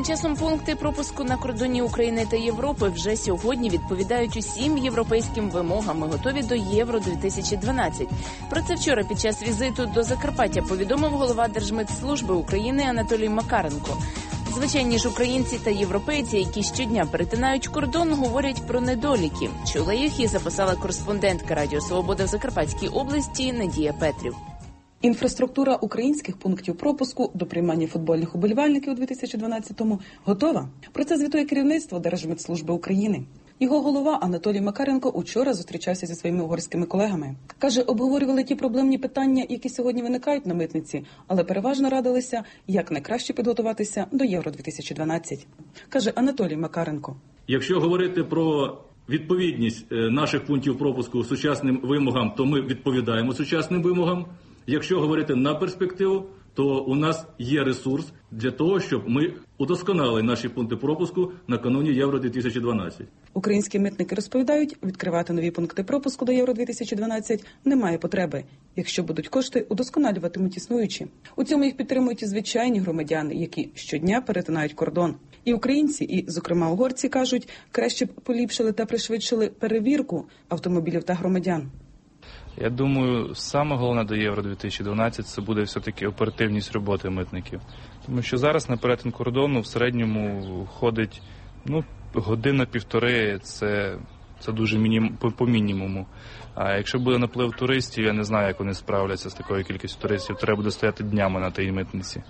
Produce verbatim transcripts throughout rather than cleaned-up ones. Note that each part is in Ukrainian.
Тим часом пункти пропуску на кордоні України та Європи вже сьогодні відповідають усім європейським вимогам і готові до Євро дві тисячі дванадцять. Про це вчора під час візиту до Закарпаття повідомив голова Держмитслужби України Анатолій Макаренко. Звичайні ж українці та європейці, які щодня перетинають кордон, говорять про недоліки. Чула їх і записала кореспондентка Радіо Свобода в Закарпатській області Надія Петрів. Інфраструктура українських пунктів пропуску до приймання футбольних уболівальників у дві тисячі дванадцятому готова. Про це звітує керівництво Держмитслужби України. Його голова Анатолій Макаренко учора зустрічався зі своїми угорськими колегами. Каже, обговорювали ті проблемні питання, які сьогодні виникають на митниці, але переважно радилися, як найкраще підготуватися до Євро дві тисячі дванадцять. Каже Анатолій Макаренко. Якщо говорити про відповідність наших пунктів пропуску сучасним вимогам, то ми відповідаємо сучасним вимогам. Якщо говорити на перспективу, то у нас є ресурс для того, щоб ми удосконалили наші пункти пропуску накануні Євро дві тисячі дванадцять. Українські митники розповідають, відкривати нові пункти пропуску до Євро дві тисячі дванадцять немає потреби. Якщо будуть кошти, удосконалюватимуть існуючі. У цьому їх підтримують і звичайні громадяни, які щодня перетинають кордон. І українці, і, зокрема, угорці, кажуть, краще б поліпшили та пришвидшили перевірку автомобілів та громадян. Я думаю, саме головне до Євро дві тисячі дванадцять це буде все-таки оперативність роботи митників. Тому що зараз на перетин кордону в середньому ходить ну, година-півтори, це, це дуже мінім, по, по мінімуму. А якщо буде наплив туристів, я не знаю, як вони справляться з такою кількістю туристів. Треба буде стояти днями на тій митниці.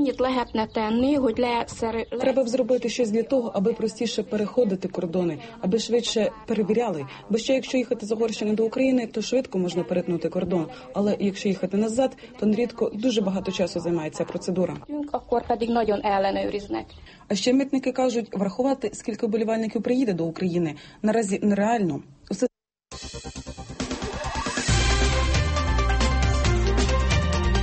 Треба б зробити щось для того, аби простіше переходити кордони, аби швидше перевіряли. Бо ще якщо їхати з Угорщини до України, то швидко можна перетнути кордон. Але якщо їхати назад, то нерідко дуже багато часу займає ця процедура. А ще митники кажуть, врахувати, скільки вболівальників приїде до України, наразі нереально.